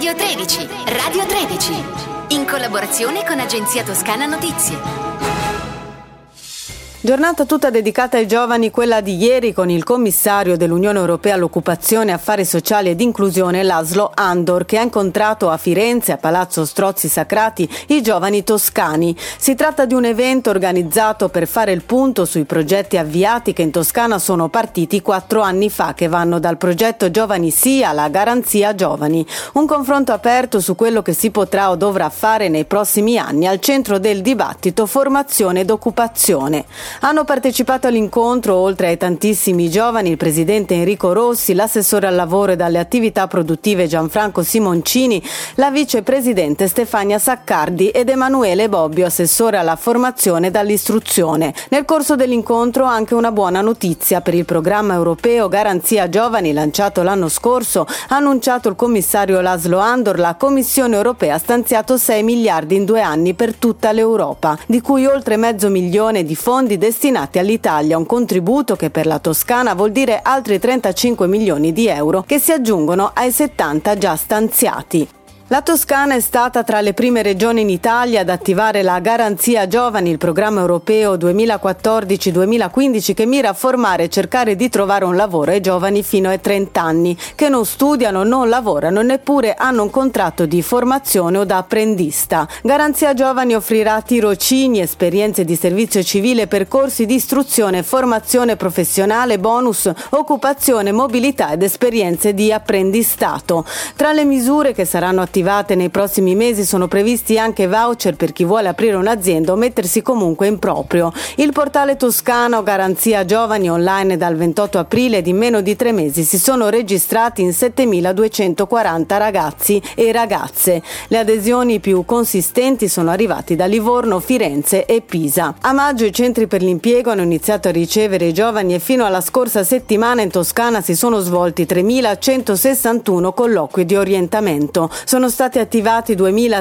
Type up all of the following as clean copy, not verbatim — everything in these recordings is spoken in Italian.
Radio 13, Radio 13, in collaborazione con Agenzia Toscana Notizie. Giornata tutta dedicata ai giovani, quella di ieri con il commissario dell'Unione Europea all'occupazione, affari sociali ed inclusione Laszlo Andor, che ha incontrato a Firenze, a Palazzo Strozzi Sacrati, i giovani toscani. Si tratta di un evento organizzato per fare il punto sui progetti avviati che in Toscana sono partiti 4 anni fa, che vanno dal progetto Giovani Sì alla Garanzia Giovani. Un confronto aperto su quello che si potrà o dovrà fare nei prossimi anni, al centro del dibattito formazione ed occupazione. Hanno partecipato all'incontro, oltre ai tantissimi giovani, il presidente Enrico Rossi, l'assessore al lavoro e alle attività produttive Gianfranco Simoncini, la vicepresidente Stefania Saccardi ed Emanuele Bobbio, assessore alla formazione e dall'istruzione. Nel corso dell'incontro anche una buona notizia per il programma europeo Garanzia Giovani, lanciato l'anno scorso. Ha annunciato il commissario Laszlo Andor, la Commissione europea ha stanziato 6 miliardi in 2 anni per tutta l'Europa, di cui oltre $500 di fondi destinati all'Italia, un contributo che per la Toscana vuol dire altri 35 milioni di euro che si aggiungono ai 70 già stanziati. La Toscana è stata tra le prime regioni in Italia ad attivare la Garanzia Giovani, il programma europeo 2014-2015 che mira a formare e cercare di trovare un lavoro ai giovani fino ai 30 anni che non studiano, non lavorano, neppure hanno un contratto di formazione o da apprendista. Garanzia Giovani offrirà tirocini, esperienze di servizio civile, percorsi di istruzione e formazione professionale, bonus, occupazione, mobilità ed esperienze di apprendistato. Tra le misure che saranno attivate nei prossimi mesi sono previsti anche voucher per chi vuole aprire un'azienda o mettersi comunque in proprio. Il portale toscano Garanzia Giovani online dal 28 aprile ed in meno di 3 mesi si sono registrati in 7.240 ragazzi e ragazze. Le adesioni più consistenti sono arrivati da Livorno, Firenze e Pisa. A maggio i centri per l'impiego hanno iniziato a ricevere i giovani e fino alla scorsa settimana in Toscana si sono svolti 3.161 colloqui di orientamento. Sono stati attivati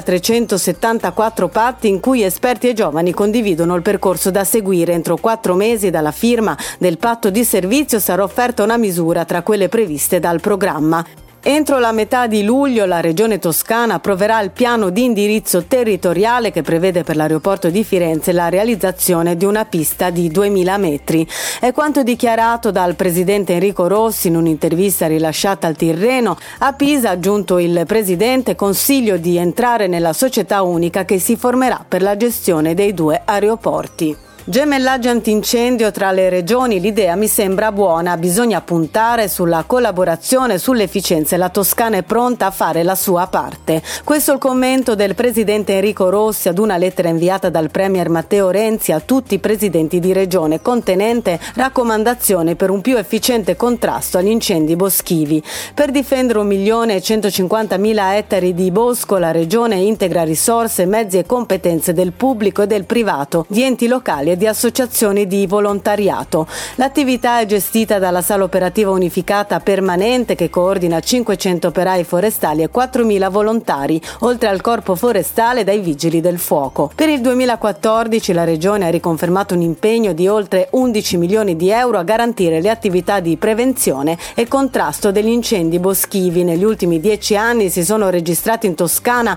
2.374 patti in cui esperti e giovani condividono il percorso da seguire. Entro 4 mesi dalla firma del patto di servizio sarà offerta una misura tra quelle previste dal programma. Entro la metà di luglio la Regione Toscana approverà il piano di indirizzo territoriale che prevede per l'aeroporto di Firenze la realizzazione di una pista di 2.000 metri. È quanto dichiarato dal presidente Enrico Rossi in un'intervista rilasciata al Tirreno. A Pisa, ha aggiunto il presidente, consiglio di entrare nella società unica che si formerà per la gestione dei 2 aeroporti. Gemellaggi antincendio tra le regioni, l'idea mi sembra buona, bisogna puntare sulla collaborazione, sull'efficienza e la Toscana è pronta a fare la sua parte. Questo è il commento del presidente Enrico Rossi ad una lettera inviata dal premier Matteo Renzi a tutti i presidenti di regione, contenente raccomandazioni per un più efficiente contrasto agli incendi boschivi. Per difendere 1.150.000 ettari di bosco, la regione integra risorse, mezzi e competenze del pubblico e del privato, di enti locali e di associazioni di volontariato. L'attività è gestita dalla Sala Operativa Unificata Permanente che coordina 500 operai forestali e 4.000 volontari, oltre al Corpo Forestale dai Vigili del Fuoco. Per il 2014 la Regione ha riconfermato un impegno di oltre 11 milioni di euro a garantire le attività di prevenzione e contrasto degli incendi boschivi. Negli ultimi 10 anni si sono registrati in Toscana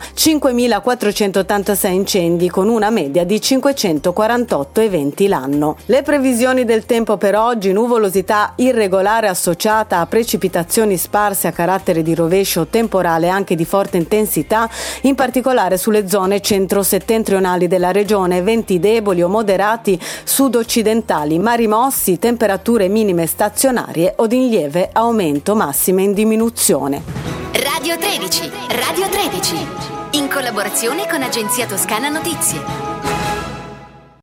5.486 incendi con una media di 548 eventi l'anno. Le previsioni del tempo per oggi: nuvolosità irregolare associata a precipitazioni sparse a carattere di rovescio temporale anche di forte intensità, in particolare sulle zone centro-settentrionali della regione, venti deboli o moderati sud-occidentali, mari mossi, temperature minime stazionarie o in lieve aumento, massime in diminuzione. Radio 13, Radio 13, in collaborazione con Agenzia Toscana Notizie.